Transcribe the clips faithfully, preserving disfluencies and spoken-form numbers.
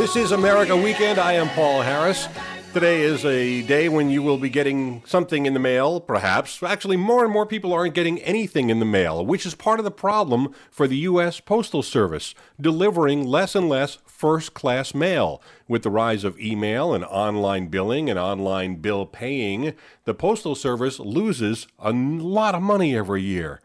This is America Weekend. I am Paul Harris. Today is a day when you will be getting something in the mail, perhaps. Actually, more and more people aren't getting anything in the mail, which is part of the problem for the U S Postal Service, delivering less and less first-class mail. With the rise of email and online billing and online bill paying, the Postal Service loses a lot of money every year.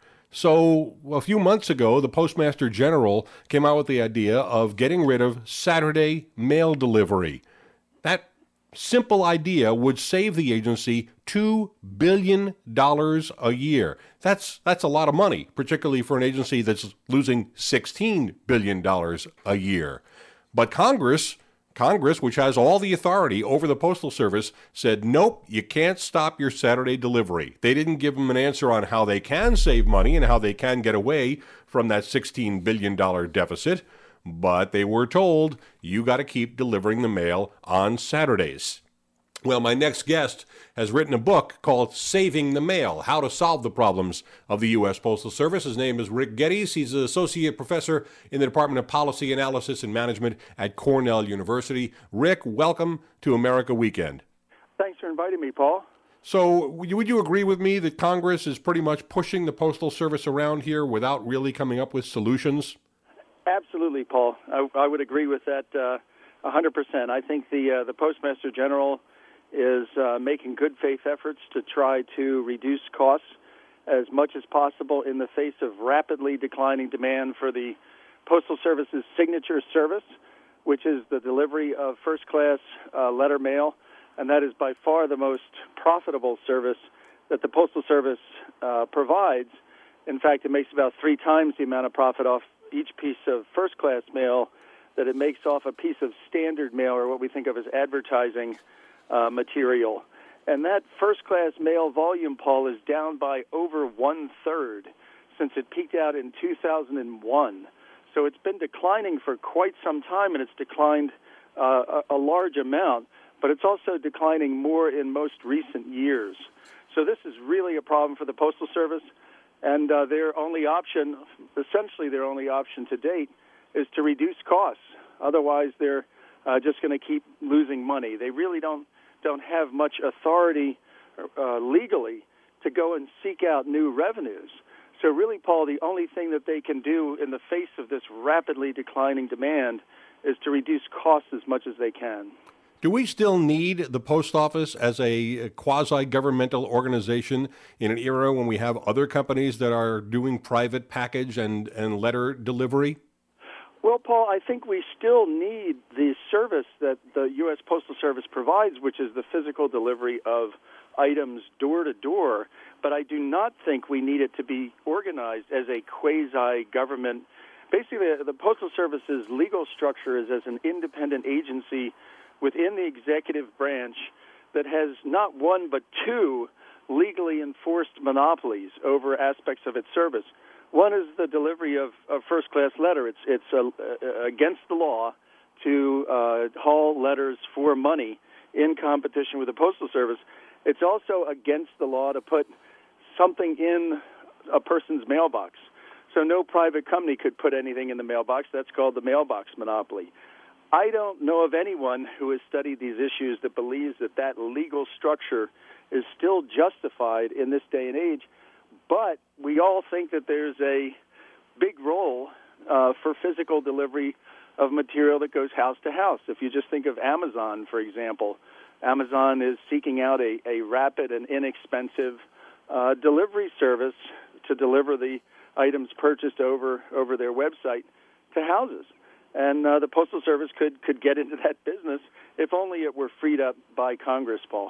So a few months ago, the Postmaster General came out with the idea of getting rid of Saturday mail delivery. That simple idea would save the agency two billion dollars a year. That's that's a lot of money, particularly for an agency that's losing sixteen billion dollars a year. But Congress, Congress, which has all the authority over the Postal Service, said, nope, you can't stop your Saturday delivery. They didn't give them an answer on how they can save money and how they can get away from that sixteen billion dollars deficit. But they were told, you got to keep delivering the mail on Saturdays. Well, my next guest has written a book called Saving the Mail, How to Solve the Problems of the U S Postal Service. His name is Rick Geddes. He's an associate professor in the Department of Policy Analysis and Management at Cornell University. Rick, welcome to America Weekend. Thanks for inviting me, Paul. So would you agree with me that Congress is pretty much pushing the Postal Service around here without really coming up with solutions? Absolutely, Paul. I, I would agree with that uh, one hundred percent. I think the uh, the Postmaster General is uh, making good faith efforts to try to reduce costs as much as possible in the face of rapidly declining demand for the Postal Service's signature service, which is the delivery of first-class uh, letter mail, and that is by far the most profitable service that the Postal Service uh, provides. In fact, it makes about three times the amount of profit off each piece of first-class mail that it makes off a piece of standard mail, or what we think of as advertising uh, material. And that first-class mail volume, Paul, is down by over one-third since it peaked out in two thousand one. So it's been declining for quite some time, and it's declined uh, a, a large amount, but it's also declining more in most recent years. So this is really a problem for the Postal Service. And uh, their only option, essentially their only option to date, is to reduce costs. Otherwise, they're uh, just going to keep losing money. They really don't don't have much authority uh, legally to go and seek out new revenues. So really, Paul, the only thing that they can do in the face of this rapidly declining demand is to reduce costs as much as they can. Do we still need the post office as a quasi-governmental organization in an era when we have other companies that are doing private package and, and letter delivery? Well, Paul, I think we still need the service that the U S Postal Service provides, which is the physical delivery of items door to door. But I do not think we need it to be organized as a quasi-government. Basically, the Postal Service's legal structure is as an independent agency within the executive branch that has not one but two legally enforced monopolies over aspects of its service. One is the delivery of, of first-class letter. It's, it's uh, uh, against the law to uh, haul letters for money in competition with the Postal Service. It's also against the law to put something in a person's mailbox. So no private company could put anything in the mailbox. That's called the mailbox monopoly. I don't know of anyone who has studied these issues that believes that that legal structure is still justified in this day and age, but we all think that there's a big role uh, for physical delivery of material that goes house to house. If you just think of Amazon, for example, Amazon is seeking out a, a rapid and inexpensive uh, delivery service to deliver the items purchased over, over their website to houses. And uh, the Postal Service could, could get into that business if only it were freed up by Congress, Paul.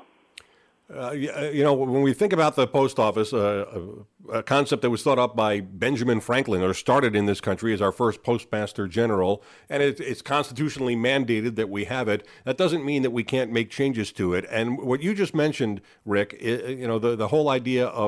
Uh, you know, when we think about the post office, uh, a concept that was thought up by Benjamin Franklin, or started in this country as our first postmaster general, and it, it's constitutionally mandated that we have it. That doesn't mean that we can't make changes to it. And what you just mentioned, Rick, is, you know, the, the whole idea of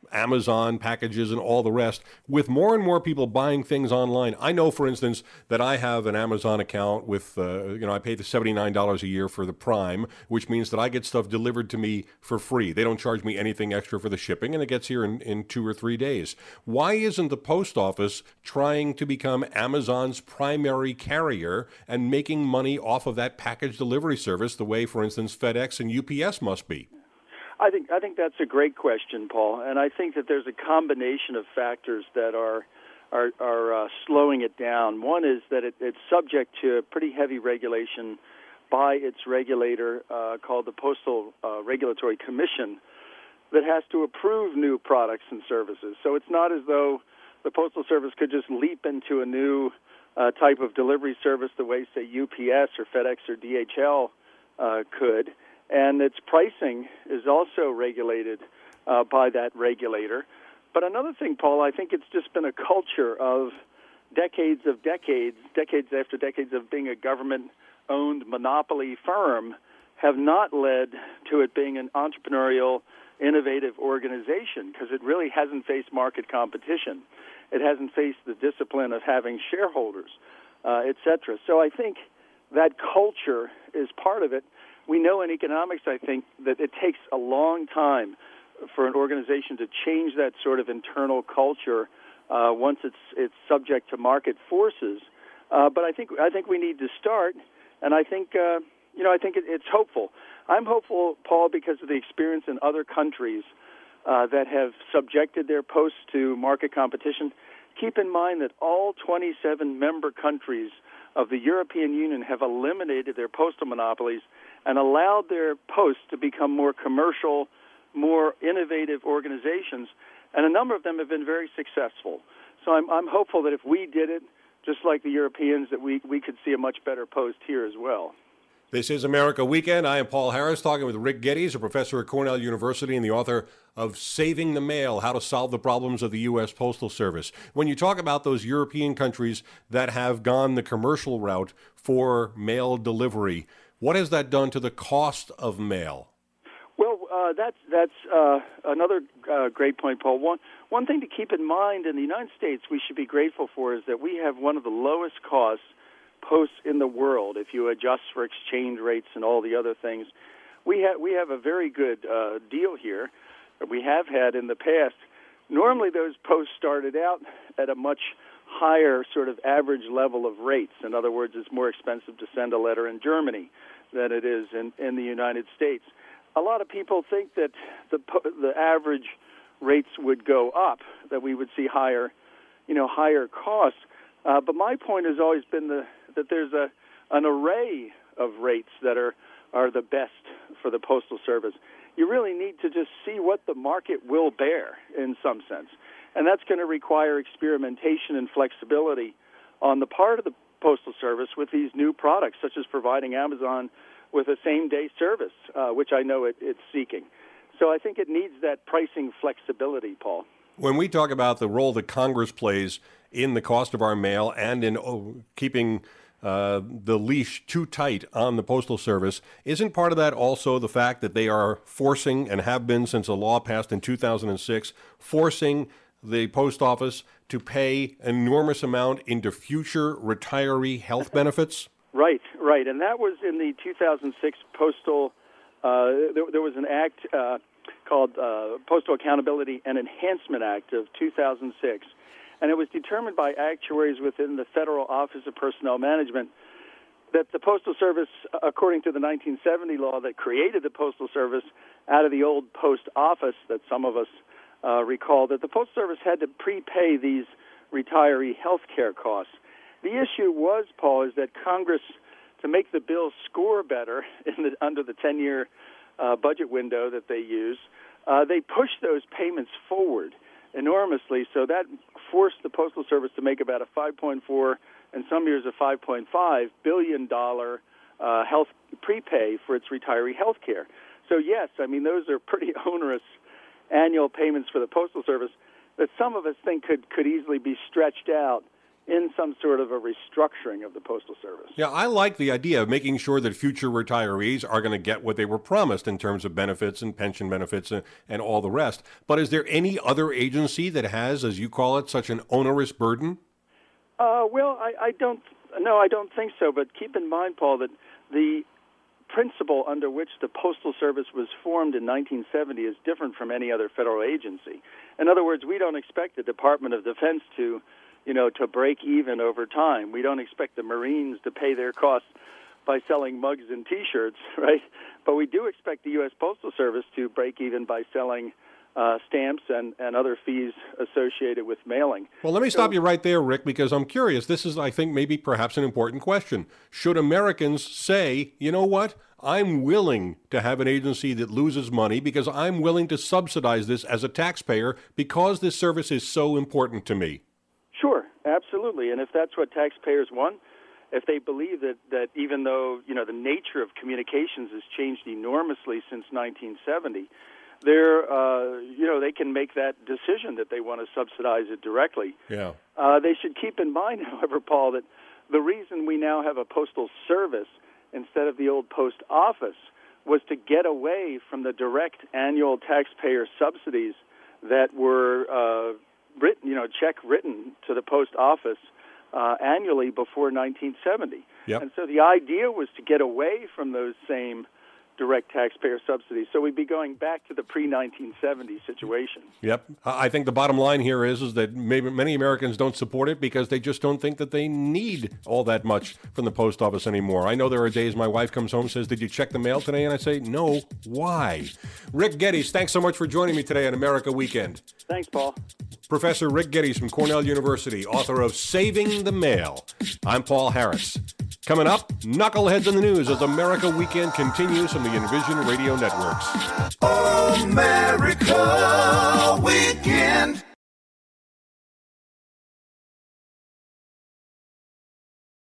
Amazon packages and all the rest. With more and more people buying things online, I know, for instance, that I have an Amazon account with, uh, you know, I pay the seventy-nine dollars a year for the Prime, which means that I get stuff delivered to me for free. They don't charge me anything extra for the shipping, and it gets here in, in two or three days. Why isn't the post office trying to become Amazon's primary carrier and making money off of that package delivery service the way, for instance, FedEx and U P S must be? I think I think that's a great question, Paul, and I think that there's a combination of factors that are are, are uh, slowing it down. One is that it, it's subject to a pretty heavy regulation by its regulator uh, called the Postal uh, Regulatory Commission that has to approve new products and services. So it's not as though the Postal Service could just leap into a new uh, type of delivery service the way, say, U P S or FedEx or D H L uh, could. And its pricing is also regulated uh, by that regulator. But another thing, Paul, I think it's just been a culture of decades of decades, decades after decades of being a government-owned monopoly firm have not led to it being an entrepreneurial, innovative organization because it really hasn't faced market competition. It hasn't faced the discipline of having shareholders, uh, et cetera. So I think that culture is part of it. We know in economics, I think, that it takes a long time for an organization to change that sort of internal culture uh, once it's it's subject to market forces. Uh, but I think I think we need to start, and I think uh, you know I think it, it's hopeful. I'm hopeful, Paul, because of the experience in other countries uh, that have subjected their posts to market competition. Keep in mind that all twenty-seven member countries of the European Union have eliminated their postal monopolies and allowed their posts to become more commercial, more innovative organizations, and a number of them have been very successful. So I'm, I'm hopeful that if we did it, just like the Europeans, that we, we could see a much better post here as well. This is America Weekend. I am Paul Harris, talking with Rick Geddes, a professor at Cornell University and the author of Saving the Mail, How to Solve the Problems of the U S. Postal Service. When you talk about those European countries that have gone the commercial route for mail delivery, what has that done to the cost of mail? Well, uh, that's that's uh, another uh, great point, Paul. One one thing to keep in mind in the United States we should be grateful for is that we have one of the lowest costs posts in the world. If you adjust for exchange rates and all the other things, we have we have a very good uh, deal here that we have had in the past. Normally, those posts started out at a much higher sort of average level of rates. In other words, it's more expensive to send a letter in Germany than it is in, in the United States. A lot of people think that the the average rates would go up, that we would see higher, you know, higher costs. Uh, but my point has always been the, that there's a an array of rates that are, are the best for the Postal Service. You really need to just see what the market will bear in some sense. And that's going to require experimentation and flexibility on the part of the Postal Service with these new products, such as providing Amazon with a same-day service, uh, which I know it, it's seeking. So I think it needs that pricing flexibility, Paul. When we talk about the role that Congress plays in the cost of our mail and in oh, keeping uh, the leash too tight on the Postal Service, isn't part of that also the fact that they are forcing, and have been since a law passed in two thousand six, forcing the post office to pay an enormous amount into future retiree health benefits? Right, right. And that was in the two thousand six Postal, uh, there, there was an act uh, called uh, Postal Accountability and Enhancement Act of two thousand six. And it was determined by actuaries within the Federal Office of Personnel Management that the Postal Service, according to the nineteen seventy law that created the Postal Service out of the old post office that some of us uh, recall, that the Postal Service had to prepay these retiree health care costs. The issue was, Paul, is that Congress, to make the bill score better in the, under the ten-year uh, budget window that they use, uh, they pushed those payments forward enormously. So that forced the Postal Service to make about a five point four, and some years a five point five billion dollar uh, health prepay for its retiree health care. So yes, I mean those are pretty onerous annual payments for the Postal Service that some of us think could, could easily be stretched out in some sort of a restructuring of the Postal Service. Yeah, I like the idea of making sure that future retirees are going to get what they were promised in terms of benefits and pension benefits and, and all the rest. But is there any other agency that has, as you call it, such an onerous burden? Uh, well, I, I don't, no, I don't think so. But keep in mind, Paul, that the principle under which the Postal Service was formed in nineteen seventy is different from any other federal agency. In other words, we don't expect the Department of Defense to you know, to break even over time. We don't expect the Marines to pay their costs by selling mugs and T-shirts, right? But we do expect the U S Postal Service to break even by selling uh, stamps and, and other fees associated with mailing. Well, let me stop you right there, Rick, because I'm curious. This is, I think, maybe perhaps an important question. Should Americans say, you know what, I'm willing to have an agency that loses money because I'm willing to subsidize this as a taxpayer because this service is so important to me? Sure, absolutely. And if that's what taxpayers want, if they believe that, that even though, you know, the nature of communications has changed enormously since nineteen seventy, they're, uh, you know, they can make that decision that they want to subsidize it directly. Yeah. Uh, they should keep in mind, however, Paul, that the reason we now have a postal service instead of the old post office was to get away from the direct annual taxpayer subsidies that were uh, written, you know, check written to the post office uh, annually before nineteen seventy. Yep. And so the idea was to get away from those same direct taxpayer subsidies. So we'd be going back to the pre nineteen seventy situation. Yep. I think the bottom line here is, is that maybe many Americans don't support it because they just don't think that they need all that much from the post office anymore. I know there are days my wife comes home and says, did you check the mail today? And I say, no. Why? Rick Geddes, thanks so much for joining me today on America Weekend. Thanks, Paul. Professor Rick Geddes from Cornell University, author of Saving the Mail. I'm Paul Harris. Coming up, Knuckleheads in the News as America Weekend continues from the Envision Radio Networks. America Weekend.